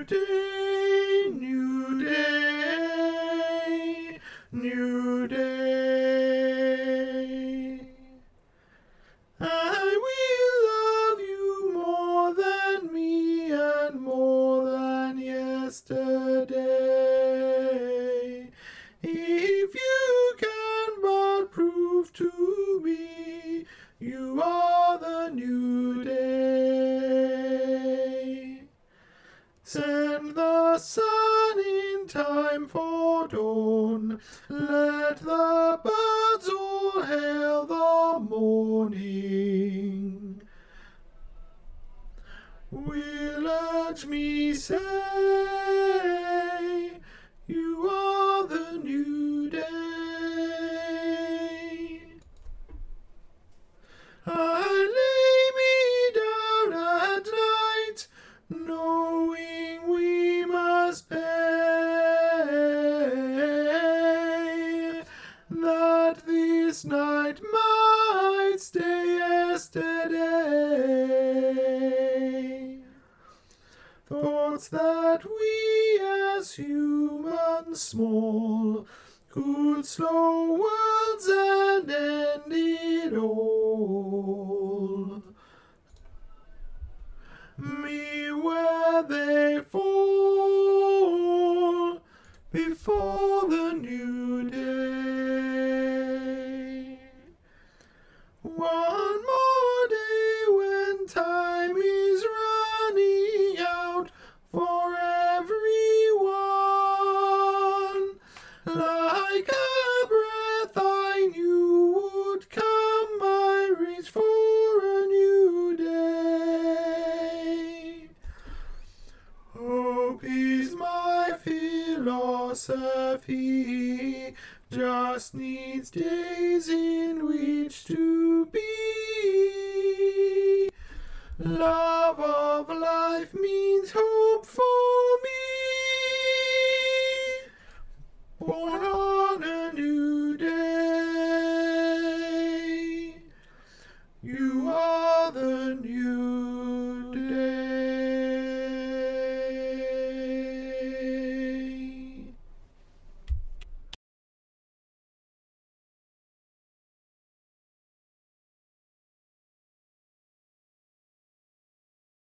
New day, new day, new day. I will love you more than me and more than yesterday. If you can but prove to me you are the new day. Send the sun in time for dawn. Let the birds all hail the morning. Will urge me say, you are the new day. I lay me down at night, knowing we must pay, that this night might stay yesterday. Thoughts that we as humans small could slow worlds and end it all. Me where they fall before the new day. One more day when time is running out for everyone. Like a breath I knew would come, I reach for a new day. Hope is my philosophy, just needs days in which to be. Love of life means hope for me. Born